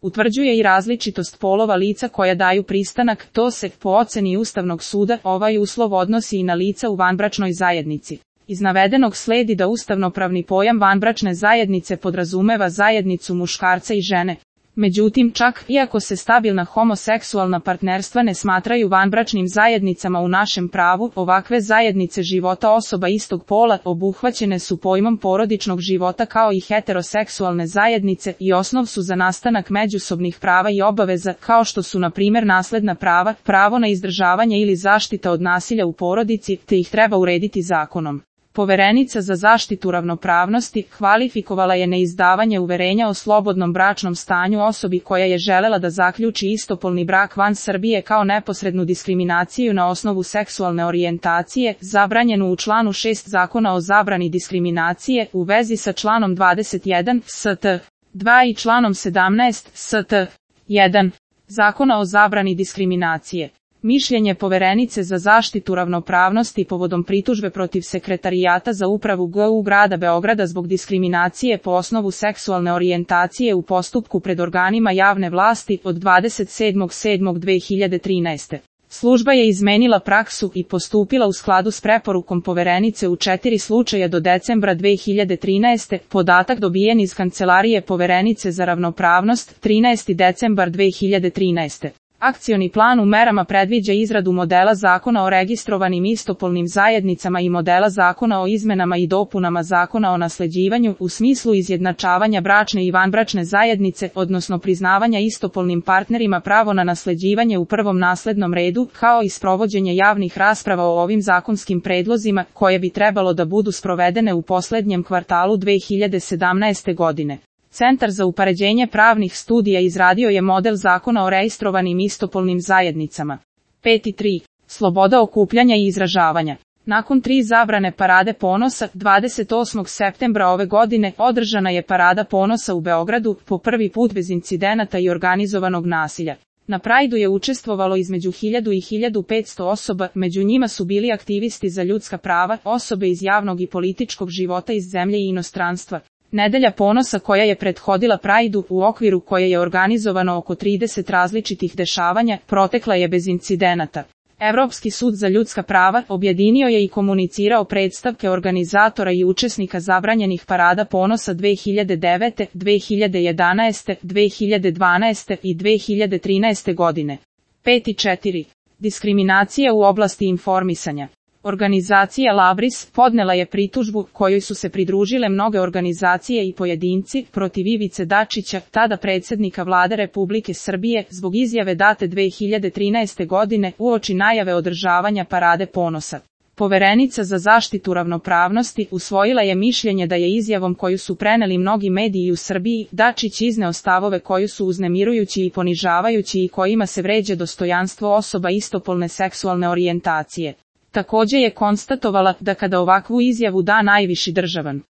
Utvrđuje i različitost polova lica koja daju pristanak, to se, po oceni Ustavnog suda, ovaj uslov odnosi i na lica u vanbračnoj zajednici. Iz navedenog sledi da ustavnopravni pojam vanbračne zajednice podrazumeva zajednicu muškarca i žene. Međutim, čak iako se stabilna homoseksualna partnerstva ne smatraju vanbračnim zajednicama u našem pravu, ovakve zajednice života osoba istog pola obuhvaćene su pojmom porodičnog života kao i heteroseksualne zajednice i osnov su za nastanak međusobnih prava i obaveza, kao što su na primjer nasledna prava, pravo na izdržavanje ili zaštita od nasilja u porodici, te ih treba urediti zakonom. Poverenica za zaštitu ravnopravnosti kvalifikovala je neizdavanje uverenja o slobodnom bračnom stanju osobi koja je želela da zaključi istopolni brak van Srbije kao neposrednu diskriminaciju na osnovu seksualne orijentacije, zabranjenu u članu 6 Zakona o zabrani diskriminacije u vezi sa članom 21 St. 2 i članom 17 St. 1 Zakona o zabrani diskriminacije. Mišljenje Poverenice za zaštitu ravnopravnosti povodom pritužbe protiv Sekretarijata za upravu GU grada Beograda zbog diskriminacije po osnovu seksualne orijentacije u postupku pred organima javne vlasti od 27.7.2013. Služba je izmenila praksu i postupila u skladu s preporukom Poverenice u 4 slučaja do decembra 2013. Podatak dobijen iz Kancelarije Poverenice za ravnopravnost 13. decembar 2013. Akcioni plan u merama predviđa izradu modela Zakona o registrovanim istopolnim zajednicama i modela Zakona o izmenama i dopunama Zakona o nasleđivanju u smislu izjednačavanja bračne i vanbračne zajednice, odnosno priznavanja istopolnim partnerima pravo na nasleđivanje u prvom naslednom redu, kao i sprovođenje javnih rasprava o ovim zakonskim predlozima, koje bi trebalo da budu sprovedene u poslednjem kvartalu 2017. godine. Centar za upoređenje pravnih studija izradio je model Zakona o registrovanim istopolnim zajednicama. 5.3. Sloboda okupljanja i izražavanja. Nakon 3 zabrane Parade ponosa, 28. septembra ove godine održana je Parada ponosa u Beogradu, po prvi put bez incidenata i organizovanog nasilja. Na Prideu je učestvovalo između 1000 i 1500 osoba, među njima su bili aktivisti za ljudska prava, osobe iz javnog i političkog života iz zemlje i inostranstva. Nedelja ponosa koja je prethodila Prideu, u okviru koje je organizovano oko 30 različitih dešavanja, protekla je bez incidenata. Evropski sud za ljudska prava objedinio je i komunicirao predstavke organizatora i učesnika zabranjenih Parada ponosa 2009., 2011., 2012. i 2013. godine. 5.4. Diskriminacija u oblasti informisanja. Organizacija Labris podnela je pritužbu kojoj su se pridružile mnoge organizacije i pojedinci protiv Ivice Dačića, tada predsjednika Vlade Republike Srbije, zbog izjave date 2013. godine uoči najave održavanja Parade ponosa. Poverenica za zaštitu ravnopravnosti usvojila je mišljenje da je izjavom koju su preneli mnogi mediji u Srbiji, Dačić izneo stavove koji su uznemirujući i ponižavajući i kojima se vređa dostojanstvo osoba istopolne seksualne orijentacije. Također je konstatovala da kada ovakvu izjavu da najviši državan